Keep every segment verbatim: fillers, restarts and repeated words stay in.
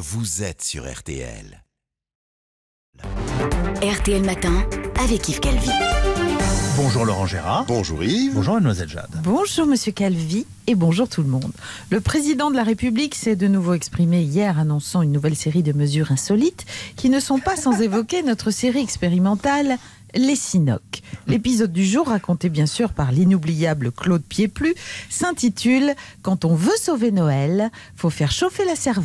vous êtes sur R T L. R T L Matin avec Yves Calvi. Bonjour Laurent Gérard. Bonjour Yves. Bonjour Mademoiselle Jade. Bonjour Monsieur Calvi et bonjour tout le monde. Le président de la République s'est de nouveau exprimé hier annonçant une nouvelle série de mesures insolites qui ne sont pas sans évoquer notre série expérimentale Les Sinocs. L'épisode du jour, raconté bien sûr par l'inoubliable Claude Pieplu, s'intitule « Quand on veut sauver Noël, faut faire chauffer la cervelle ».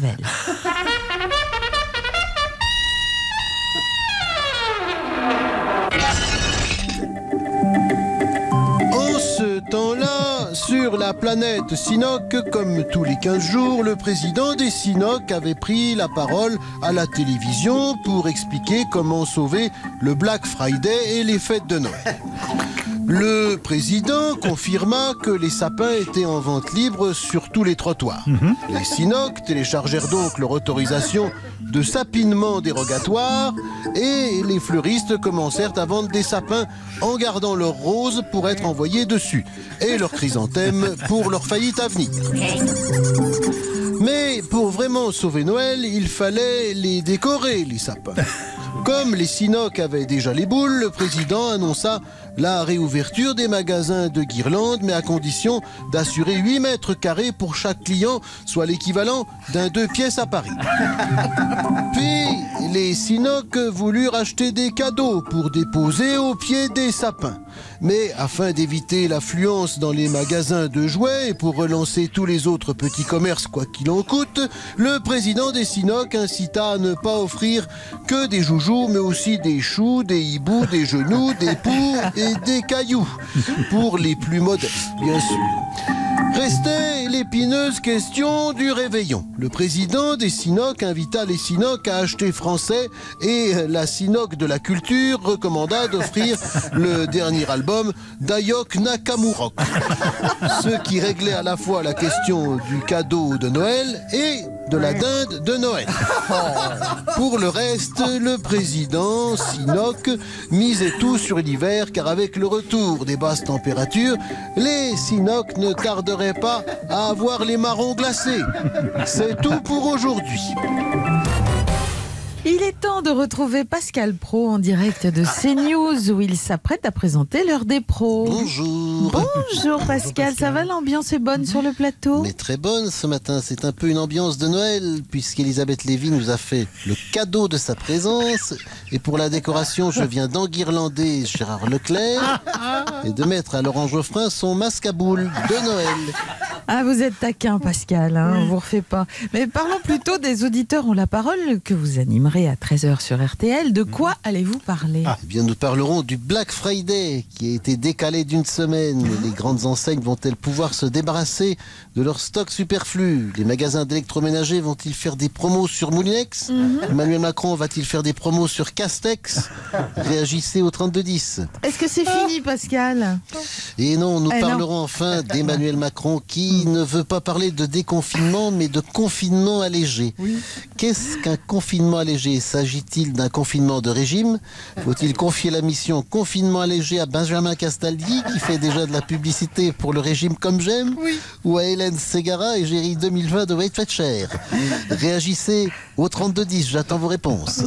Temps-là, sur la planète Sinoc, comme tous les quinze jours, le président des Sinocs avait pris la parole à la télévision pour expliquer comment sauver le Black Friday et les fêtes de Noël. Le président confirma que les sapins étaient en vente libre sur tous les trottoirs. Mmh. Les Sinocs téléchargèrent donc leur autorisation de sapinement dérogatoire et les fleuristes commencèrent à vendre des sapins en gardant leurs roses pour être envoyés dessus et leurs chrysanthèmes pour leur faillite à venir. Mais pour vraiment sauver Noël, il fallait les décorer, les sapins. Comme les Sinocs avaient déjà les boules, le président annonça la réouverture des magasins de guirlandes, mais à condition d'assurer huit mètres carrés pour chaque client, soit l'équivalent d'un deux pièces à Paris. Puis, les Sinocs voulurent acheter des cadeaux pour déposer au pied des sapins. Mais afin d'éviter l'affluence dans les magasins de jouets et pour relancer tous les autres petits commerces quoi qu'il en coûte, le président des Sinocs incita à ne pas offrir que des joujoux, mais aussi des choux, des hiboux, des genoux, des poux et des cailloux, pour les plus modestes, bien sûr. Restait l'épineuse question du réveillon. Le président des Sinocs invita les Sinocs à acheter français et la Sinoc de la culture recommanda d'offrir le dernier album d'Ayok Nakamura. Ce qui réglait à la fois la question du cadeau de Noël et de la dinde de Noël. Pour le reste, le président Sinoc misait tout sur l'hiver car avec le retour des basses températures, les Sinocs ne tarderaient pas à avoir les marrons glacés. C'est tout pour aujourd'hui. Il est temps de retrouver Pascal Praud en direct de CNews où il s'apprête à présenter l'heure des pros. Bonjour. Bonjour Pascal, ça va, l'ambiance est bonne sur le plateau? Mais très bonne ce matin, c'est un peu une ambiance de Noël puisqu'Elisabeth Lévy nous a fait le cadeau de sa présence et pour la décoration je viens d'enguirlander Gérard Leclerc et de mettre à Laurent Geoffrin son masque à boules de Noël. Ah, vous êtes taquin Pascal, hein, on vous refait pas. Mais parlons plutôt des auditeurs ont la parole que vous animerez à treize heures sur R T L. De quoi allez-vous parler? Ah, eh bien, nous parlerons du Black Friday qui a été décalé d'une semaine. Les grandes enseignes vont-elles pouvoir se débarrasser de leur stock superflu? Les magasins d'électroménager vont-ils faire des promos sur Moulinex? mm-hmm. Emmanuel Macron va-t-il faire des promos sur Castex? Réagissez au trente-deux dix. Est-ce que c'est fini Pascal? Et non, nous eh parlerons non. enfin d'Emmanuel Macron qui ne veut pas parler de déconfinement mais de confinement allégé. Oui. Qu'est-ce qu'un confinement allégé? S'agit-il d'un confinement de régime? Faut-il confier la mission confinement allégé à Benjamin Castaldi qui fait déjà de la publicité pour le régime comme j'aime? Oui. Ou à Hélène Ségara et Géry deux mille vingt de Wade Fetcher? Réagissez au trente-deux dix, j'attends vos réponses.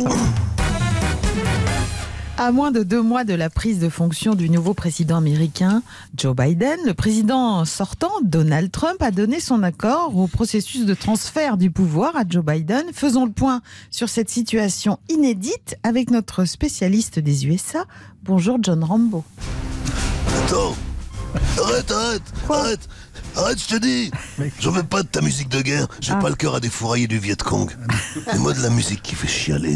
À moins de deux mois de la prise de fonction du nouveau président américain, Joe Biden, le président sortant, Donald Trump, a donné son accord au processus de transfert du pouvoir à Joe Biden. Faisons le point sur cette situation inédite avec notre spécialiste des U S A. Bonjour John Rambo. Attends, arrête, arrête, Quoi arrête, arrête, je te dis. J'en veux pas de ta musique de guerre, j'ai ah. pas le cœur à défourailler du Viet Cong. Mets-moi de la musique qui fait chialer.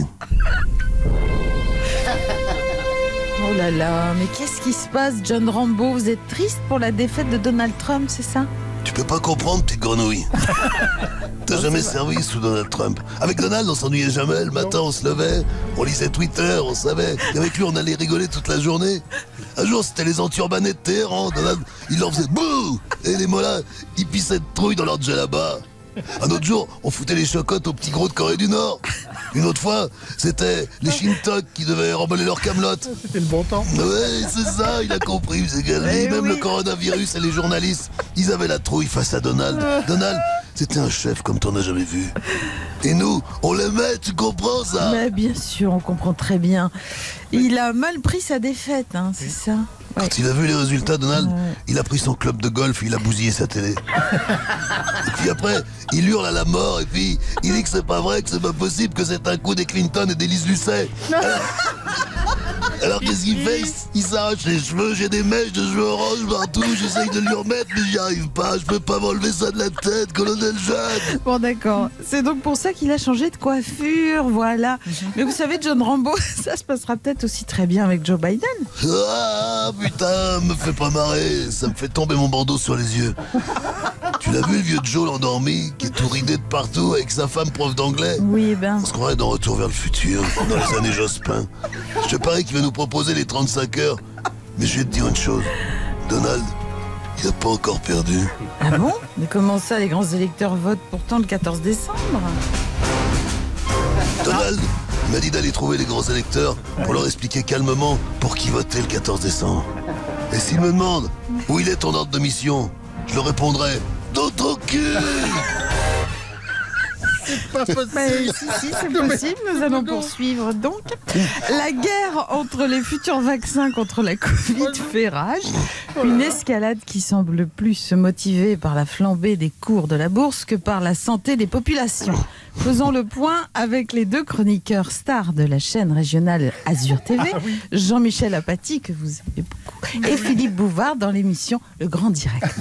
Oh là là, mais qu'est-ce qui se passe, John Rambo? Vous êtes triste pour la défaite de Donald Trump, c'est ça? Tu peux pas comprendre, petite grenouille. T'as jamais servi sous Donald Trump. Avec Donald, on s'ennuyait jamais. Le matin, on se levait, on lisait Twitter, on savait. Et avec lui, on allait rigoler toute la journée. Un jour, c'était les anti-urbanais de Téhéran. Donald, il leur faisait bouh! Et les mollahs, ils pissaient de trouille dans leur djellaba. Un autre jour, on foutait les chocottes aux petits gros de Corée du Nord. Une autre fois, c'était les Shintok qui devaient remballer leur camelote. C'était le bon temps. Ouais, c'est ça, il a compris. C'est que même oui. le coronavirus et les journalistes, ils avaient la trouille face à Donald. Donald, C'était un chef comme t'en as jamais vu. Et nous, on l'aimait, tu comprends ça? Mais bien sûr, on comprend très bien. Il a mal pris sa défaite, hein, c'est ça. Ouais. Quand il a vu les résultats, Donald, Ouais. il a pris son club de golf et il a bousillé sa télé. Et puis après, il hurle à la mort et puis il dit que c'est pas vrai, que c'est pas possible, que c'est un coup des Clinton et d'Élise Lucet. Alors, alors qu'est-ce qu'il fait? Il, il s'arrache les cheveux, j'ai des mèches de cheveux orange partout, j'essaye de lui remettre mais j'y arrive pas, je peux pas m'enlever ça de la tête, colonel Jeanne. Bon, d'accord. C'est donc pour ça qu'il a changé de coiffure, voilà. Mais vous savez, John Rambo, ça se passera peut-être aussi très bien avec Joe Biden. Ah putain, me fais pas marrer, ça me fait tomber mon bandeau sur les yeux. Tu l'as vu le vieux Joe l'endormi, qui est tout ridé de partout avec sa femme prof d'anglais? Oui, ben. On se croirait dans Retour vers le futur, dans les années Jospin. Je te parie qu'il va nous proposer les trente-cinq heures. Mais je vais te dire une chose, Donald, il a pas encore perdu. Ah bon? Mais comment ça, les grands électeurs votent pourtant le quatorze décembre? Donald m'a dit d'aller trouver les grands électeurs pour leur expliquer calmement pour qui voter le quatorze décembre. Et s'ils me demandent où il est ton ordre de mission, je leur répondrai dans ton cul. Pas possible. Mais si, si, c'est possible. Nous allons poursuivre donc. La guerre entre les futurs vaccins contre la Covid fait rage. Une escalade qui semble plus se motiver par la flambée des cours de la bourse que par la santé des populations. Faisons le point avec les deux chroniqueurs stars de la chaîne régionale Azur T V, Jean-Michel Apathy, que vous aimez beaucoup, et Philippe Bouvard dans l'émission Le Grand Direct.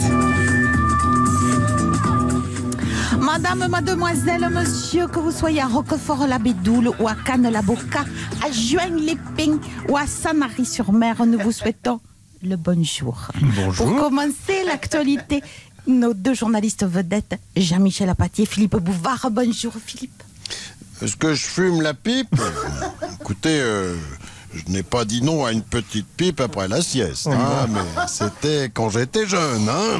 Madame, mademoiselle, monsieur, que vous soyez à Roquefort-la-Bédoule ou à Cannes-la-Boca, à Juin-les-Pins ou à Sanary-sur-Mer, nous vous souhaitons le bonjour. Bonjour. Pour commencer l'actualité, nos deux journalistes vedettes, Jean-Michel Apathy et Philippe Bouvard. Bonjour Philippe. Est-ce que je fume la pipe? Écoutez, euh, je n'ai pas dit non à une petite pipe après la sieste, hein, mais c'était quand j'étais jeune. Hein.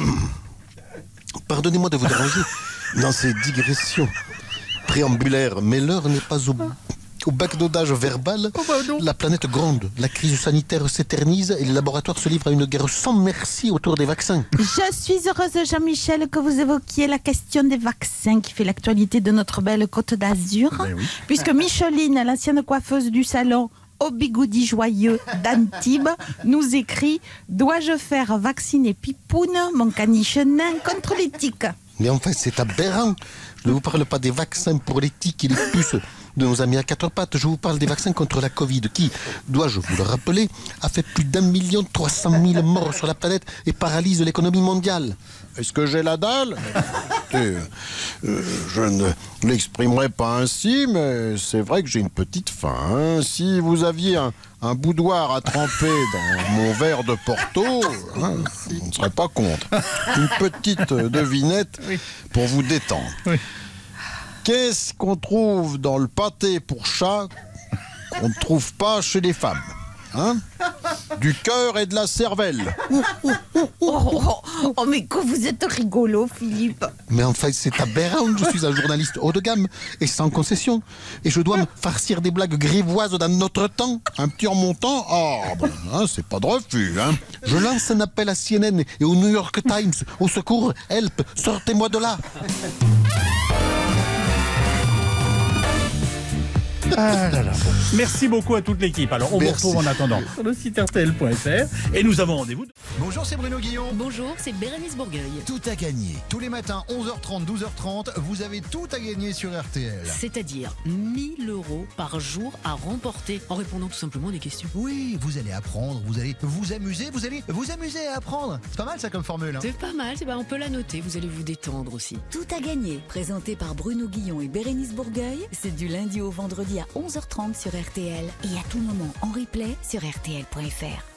Pardonnez-moi de vous déranger dans ces digressions préambulaires, mais l'heure n'est pas au, au bacchanage verbal. La planète gronde, la crise sanitaire s'éternise et les laboratoires se livrent à une guerre sans merci autour des vaccins. Je suis heureuse, Jean-Michel, que vous évoquiez la question des vaccins qui fait l'actualité de notre belle Côte d'Azur, Ben oui. puisque Micheline, l'ancienne coiffeuse du salon au bigoudi joyeux d'Antibes, nous écrit « Dois-je faire vacciner Pipoune, mon caniche nain, contre les tiques ?» Mais enfin, c'est aberrant. Je ne vous parle pas des vaccins pour les tiques et les puces de nos amis à quatre pattes. Je vous parle des vaccins contre la Covid qui, dois-je vous le rappeler, a fait plus d'un million trois cent mille morts sur la planète et paralyse l'économie mondiale. Est-ce que j'ai la dalle? Écoutez, euh, je ne l'exprimerai pas ainsi, mais c'est vrai que j'ai une petite faim. Hein. Si vous aviez un, un boudoir à tremper dans mon verre de Porto, hein, on ne serait pas contre. Une petite devinette pour vous détendre. Oui. Qu'est-ce qu'on trouve dans le pâté pour chat qu'on ne trouve pas chez les femmes? Hein? Du cœur et de la cervelle. Oh, oh, oh, oh, mais que vous êtes rigolo, Philippe. Mais enfin, c'est aberrant. Je suis un journaliste haut de gamme et sans concession. Et je dois me farcir des blagues grivoises dans notre temps. Un petit remontant, ah, ben, hein, c'est pas de refus. Hein. Je lance un appel à C N N et au New York Times. Au secours, help, sortez-moi de là. Ah là là. Bon. Merci beaucoup à toute l'équipe. Alors, on Merci. vous retrouve en attendant sur le site R T L point F R et nous avons rendez-vous. Bonjour, c'est Bruno Guillon. Bonjour, c'est Bérénice Bourgueil. Tout à gagner. Tous les matins, onze heures trente, douze heures trente, vous avez tout à gagner sur R T L. C'est-à-dire mille euros par jour à remporter en répondant tout simplement à des questions. Oui, vous allez apprendre, vous allez vous amuser, vous allez vous amuser à apprendre. C'est pas mal ça comme formule. Hein. C'est pas mal, c'est pas, on peut la noter, vous allez vous détendre aussi. Tout à gagner, présenté par Bruno Guillon et Bérénice Bourgueil, c'est du lundi au vendredi à onze heures trente sur R T L et à tout moment en replay sur R T L point F R.